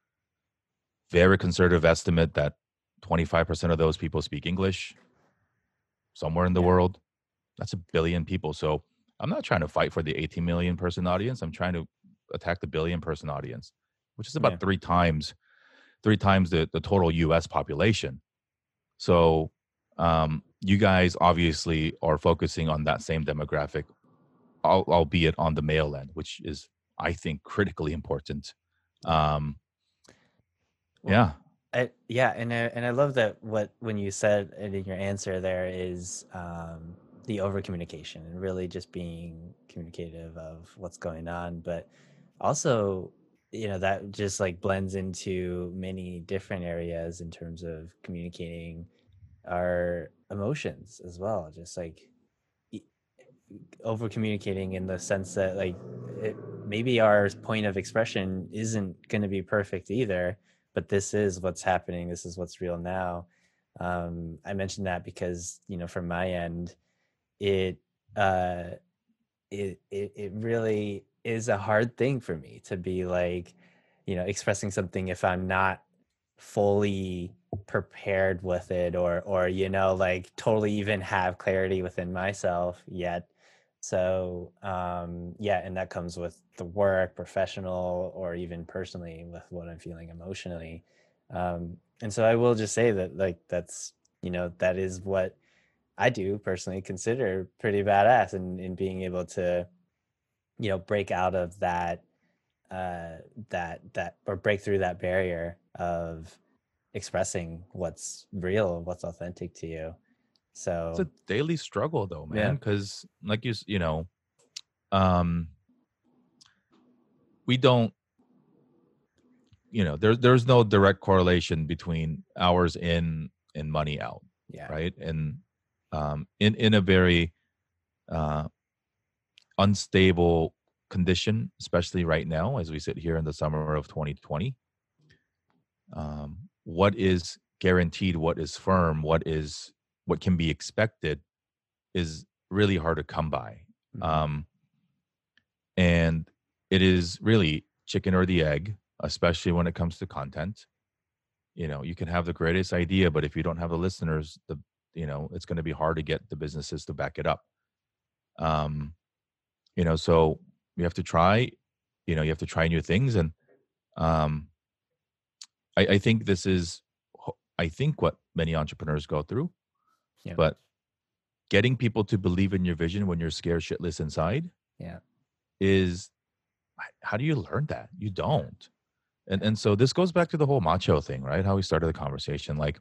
Very conservative estimate that 25% of those people speak English somewhere in the Yeah. world. That's a billion people. So I'm not trying to fight for the 18 million person audience. I'm trying to attack the billion person audience, which is Yeah. about three times the total US population. So you guys obviously are focusing on that same demographic, albeit on the male end, which is, I think, critically important. Um, Well, yeah. and I love that when you said it in your answer there is the over communication and really just being communicative of what's going on, but also that just like blends into many different areas in terms of communicating our emotions as well. Just like e- over communicating in the sense that maybe our point of expression isn't going to be perfect either, but this is what's happening. This is what's real now. I mentioned that because, from my end, it uh, it really is a hard thing for me to be like, expressing something if I'm not fully prepared with it, or like totally even have clarity within myself yet. So yeah, and that comes with the work, professional or even personally, with what I'm feeling emotionally. And so I will just say that, like, that's, that is what I do personally consider pretty badass in being able to, break out of that, or break through that barrier of expressing what's real, what's authentic to you. It's So a daily struggle though, yeah, man, because like um we don't, there's no direct correlation between hours in and money out, yeah, right? And in a very uh unstable condition, especially right now as we sit here in the summer of 2020. What is guaranteed, what is firm, what can be expected is really hard to come by. mm-hmm. um and it is really chicken or the egg, especially when it comes to content. You can have the greatest idea, but if you don't have the listeners, it's going to be hard to get the businesses to back it up. um so you have to try, new things. And um I think this is I think what many entrepreneurs go through. Yeah, But getting people to believe in your vision when you're scared shitless inside yeah, is, how do you learn that? You yeah, don't. and yeah, and so this goes back to the whole macho thing, right? How we started the conversation. Like,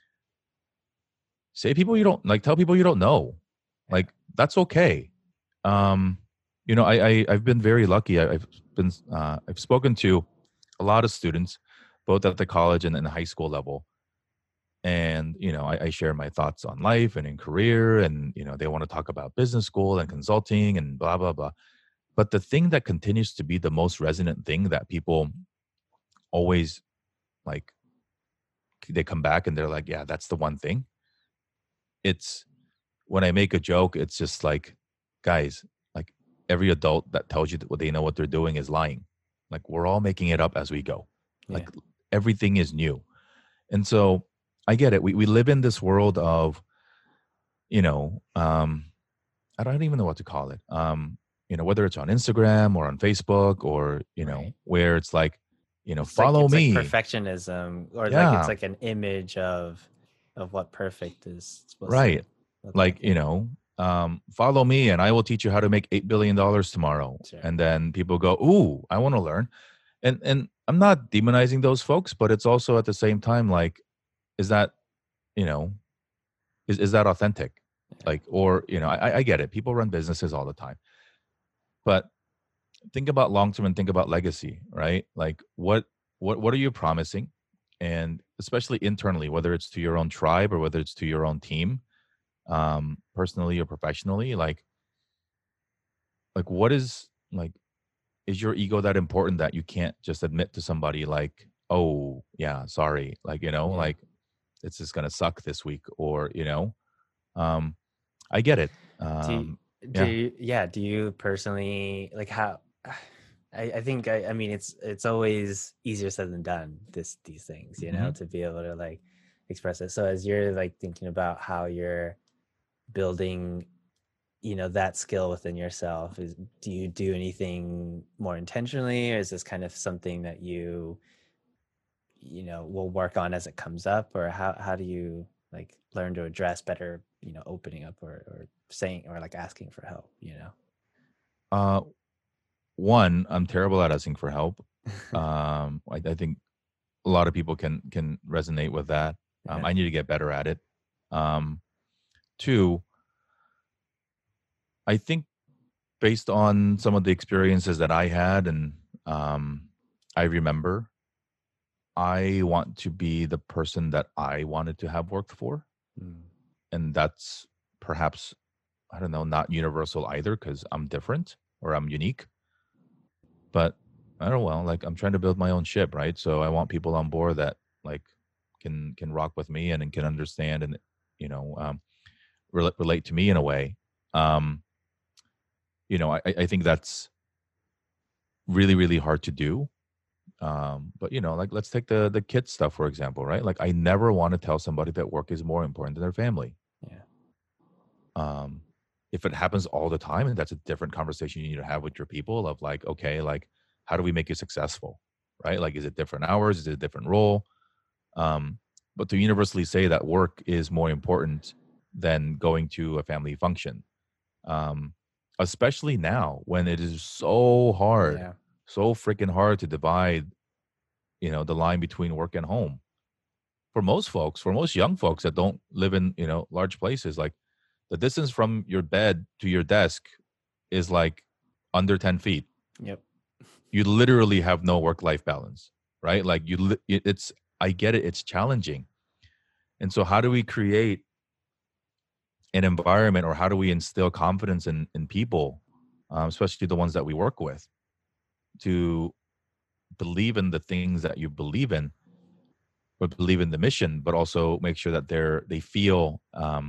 say people you don't like, tell people you don't know. yeah. Like, that's okay. um I've been very lucky. I've spoken to a lot of students, both at the college and the high school level. And I share my thoughts on life and in career, and they want to talk about business school and consulting and blah blah blah. But the thing that continues to be the most resonant thing that people always, like, they come back and they're like, yeah, that's the one thing. It's when I make a joke, it's just like, guys, like, every adult that tells you that what they know what they're doing is lying. Like, we're all making it up as we go. Yeah. Like, everything is new. And so I get it. We live in this world of, you know, um, I don't even know what to call it. Whether it's on Instagram or on Facebook, or, Right. where it's like, It's like follow it's like me. perfectionism, or like it's Yeah, like an image of what perfect is supposed to right. look Like, like. Yeah. follow me and I will teach you how to make $8 billion tomorrow. Sure. And then people go, ooh, I want to learn. And I'm not demonizing those folks, but it's also at the same time, like, is that, you know, is that authentic? Yeah. Like, or, I get it. People run businesses all the time. But think about long term and think about legacy, right? Like, what are you promising? And especially internally, whether it's to your own tribe or whether it's to your own team, personally or professionally, like what is your ego that important that you can't just admit to somebody, like, oh yeah, sorry, like, Yeah. like, it's just gonna suck this week, or, um I get it. Do you, Yeah. do you personally, like, how I think, I mean, it's always easier said than done, these things, Hmm. to be able to, like, express it. So as you're, like, thinking about how you're building, that skill within yourself, do you do anything more intentionally, or is this kind of something that will work on as it comes up, or how do you, like, learn to address better, opening up, or saying, or like asking for help? uh One, I'm terrible at asking for help. I think a lot of people can resonate with that. Yeah. I need to get better at it. um Two, I think, based on some of the experiences that I had, and I remember, I want to be the person that I wanted to have worked for. Mm. And that's perhaps, I don't know, not universal either, because I'm different or I'm unique. But I don't know. Well, like I'm trying to build my own ship, right? So I want people on board that like can rock with me and can understand and you know relate to me in a way. Um, I think that's really hard to do. But like let's take the kids stuff for example, right? Like I never want to tell somebody that work is more important than their family. Yeah. Um, if it happens all the time, and that's a different conversation you need to have with your people of like, okay, like how do we make you successful, right? Like, is it different hours? Is it a different role? Um, but to universally say that work is more important than going to a family function, um, especially now when it is so hard, Yeah. so freaking hard to divide, the line between work and home. For most folks, for most young folks that don't live in, large places, like the distance from your bed to your desk is like under 10 feet. Yep. You literally have no work life balance, right? Like I get it, it's challenging. And so, how do we create an environment or how do we instill confidence in people, especially the ones that we work with, to believe in the things that you believe in, but believe in the mission, but also make sure that they feel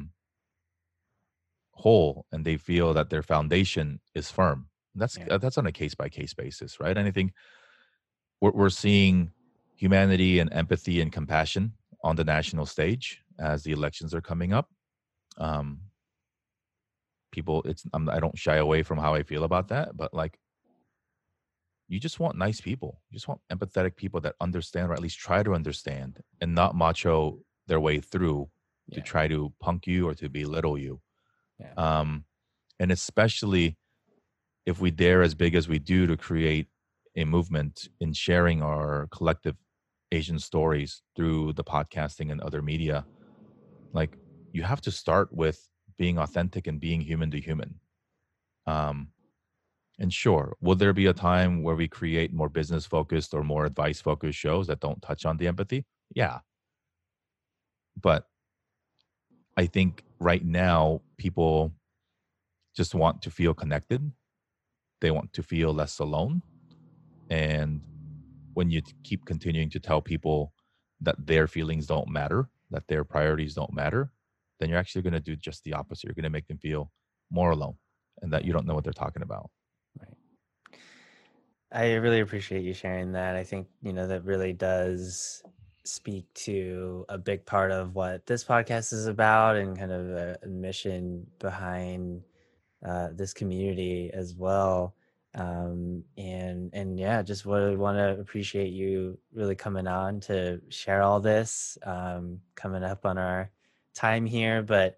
whole and they feel that their foundation is firm. Yeah. That's on a case by case basis, right? And I think we're seeing humanity and empathy and compassion on the national stage as the elections are coming up. Um, People, I don't shy away from how I feel about that, but like you just want nice people. You just want empathetic people that understand or at least try to understand and not macho their way through to Yeah. try to punk you or to belittle you. Yeah. Um, and especially if we dare as big as we do to create a movement in sharing our collective Asian stories through the podcasting and other media, like you have to start with being authentic and being human to human. Um, and sure, will there be a time where we create more business focused or more advice focused shows that don't touch on the empathy? Yeah. But I think right now people just want to feel connected. They want to feel less alone. And when you keep continuing to tell people that their feelings don't matter, that their priorities don't matter, then you're actually going to do just the opposite. You're going to make them feel more alone and that Yeah. you don't know what they're talking about. Right. I really appreciate you sharing that. I think, that really does speak to a big part of what this podcast is about and kind of a mission behind this community as well. And yeah, just really want to appreciate you really coming on to share all this, coming up on our time here. But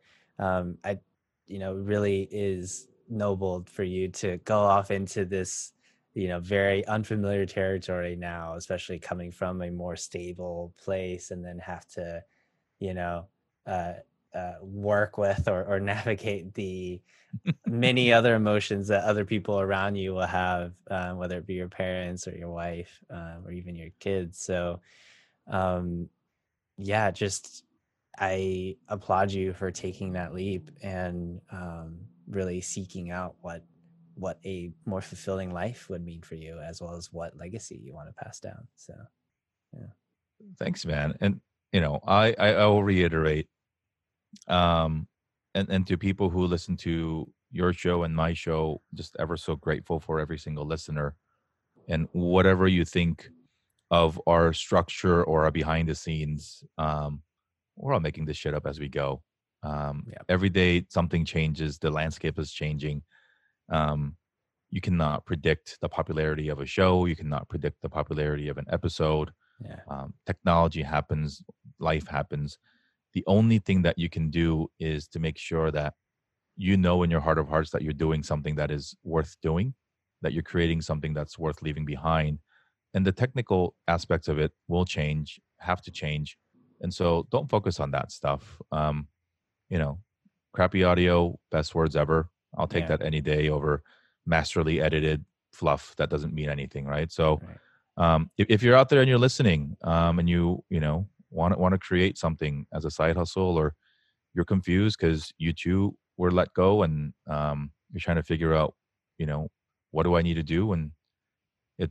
really is noble for you to go off into this, very unfamiliar territory now, especially coming from a more stable place and then have to, you know, uh, work with or navigate the many other emotions that other people around you will have, whether it be your parents or your wife, or even your kids. So, um, yeah, just I applaud you for taking that leap and really seeking out what a more fulfilling life would mean for you, as well as what legacy you want to pass down. So, yeah, Thanks, man. And I will reiterate, um, and to people who listen to your show and my show, just ever so grateful for every single listener. And whatever you think of our structure or our behind the scenes, we're all making this shit up as we go. yeah, Every day something changes. The landscape is changing. Um, you cannot predict the popularity of a show. You cannot predict the popularity of an episode. yeah, Technology happens. Life happens. The only thing that you can do is to make sure that you know in your heart of hearts that you're doing something that is worth doing, that you're creating something that's worth leaving behind. And the technical aspects of it will change, have to change. And so don't focus on that stuff. You know, crappy audio, best words ever. I'll take yeah, that any day over masterly edited fluff that doesn't mean anything, right? So right, if you're out there and you're listening, and you want to create something as a side hustle, or you're confused because you too were let go, and you're trying to figure out, you know, what do I need to do? And it's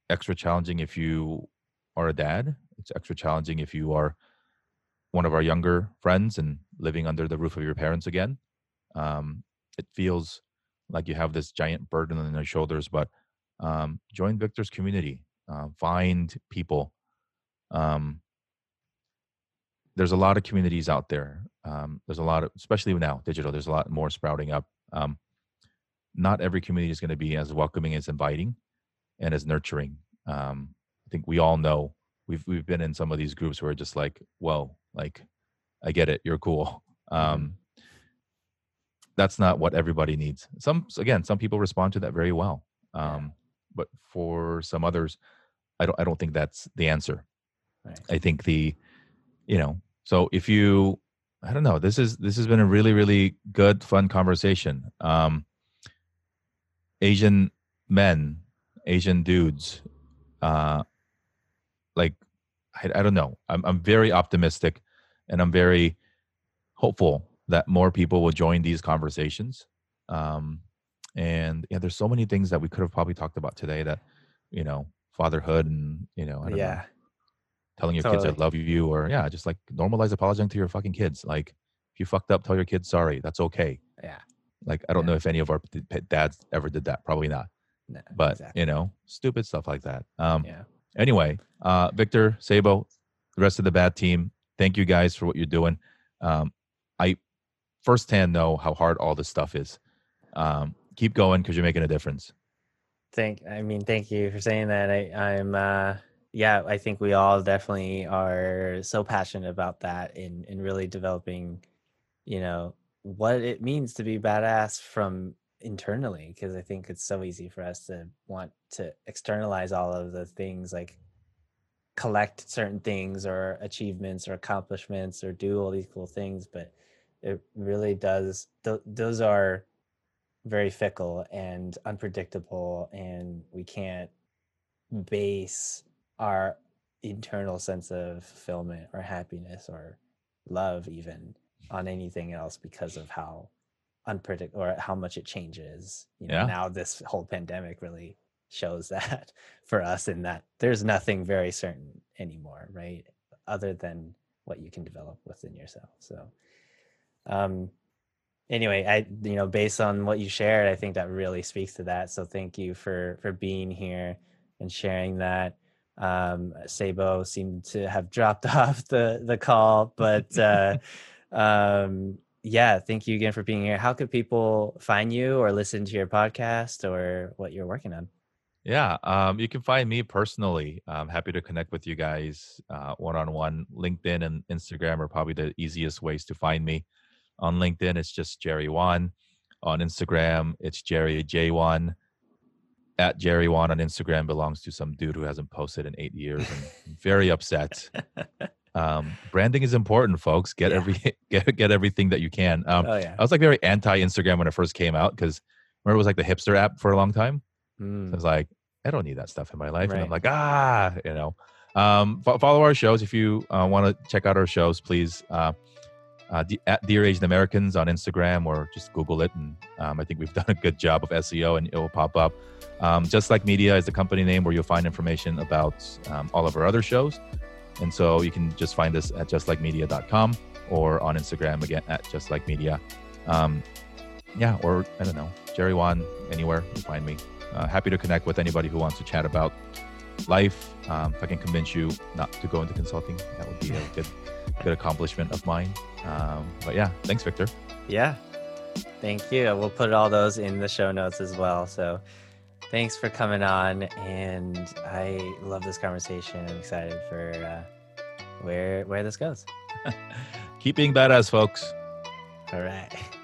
extra challenging if you are a dad. It's extra challenging if you are one of our younger friends and living under the roof of your parents again. It feels like you have this giant burden on your shoulders, but join Victor's community. Find people. There's a lot of communities out there. There's a lot of, especially now, digital, there's a lot more sprouting up. Not every community is going to be as welcoming, as inviting, and as nurturing. I think we all know we've been in some of these groups where just like, whoa, like I get it, you're cool. That's not what everybody needs. Some people respond to that very well, but for some others, I don't think that's the answer. Right. I think so if you, I don't know, this has been a really, really good, fun conversation. Asian men, Asian dudes, like, I don't know. I'm very optimistic, and I'm very hopeful that more people will join these conversations. And yeah, there's so many things that we could have probably talked about today that, fatherhood and, I don't know, telling your kids I love you, or just like normalize apologizing to your fucking kids. Like if you fucked up, tell your kids sorry. That's okay. Yeah. Like, I don't know if any of our dads ever did that. Probably not. No, but exactly. Stupid stuff like that. Anyway, Victor, Sabo, the rest of the bad team, thank you guys for what you're doing. I firsthand know how hard all this stuff is. Keep going, because you're making a difference. Thank you for saying that. I think we all definitely are so passionate about that in really developing, what it means to be badass from internally, because I think it's so easy for us to want to externalize all of the things, like collect certain things or achievements or accomplishments or do all these cool things, but it really does, those are very fickle and unpredictable, and we can't base our internal sense of fulfillment or happiness or love even on anything else, because of how unpredictable or how much it changes. Now this whole pandemic really shows that for us, in that there's nothing very certain anymore, right? Other than what you can develop within yourself. So anyway, based on what you shared, I think that really speaks to that. So thank you for being here and sharing that. Sabo seemed to have dropped off the call, but thank you again for being here. How could people find you or listen to your podcast or what you're working on? You can find me personally. I'm happy to connect with you guys one-on-one. LinkedIn and Instagram are probably the easiest ways to find me. On LinkedIn, it's just Jerry Won. On Instagram, it's Jerry J. Won. At Jerry Won on Instagram belongs to some dude who hasn't posted in 8 years. I'm very upset. Branding is important, folks. Get everything that you can. I was like very anti-Instagram when it first came out, because remember it was like the hipster app for a long time. So I was like, I don't need that stuff in my life. Right. And I'm like, follow our shows. If you want to check out our shows, please, at Dear Asian Americans on Instagram, or just Google it. And I think we've done a good job of SEO, and it will pop up. Just Like Media is the company name where you'll find information about all of our other shows. And so you can just find us at justlikemedia.com, or on Instagram again at justlikemedia. Or I don't know, Jerry Won, anywhere you find me. Happy to connect with anybody who wants to chat about life. If I can convince you not to go into consulting, that would be a good accomplishment of mine. Thanks, Victor. Yeah, thank you. We'll put all those in the show notes as well. So thanks for coming on, and I love this conversation. I'm excited for where this goes. Keep being badass, folks. All right.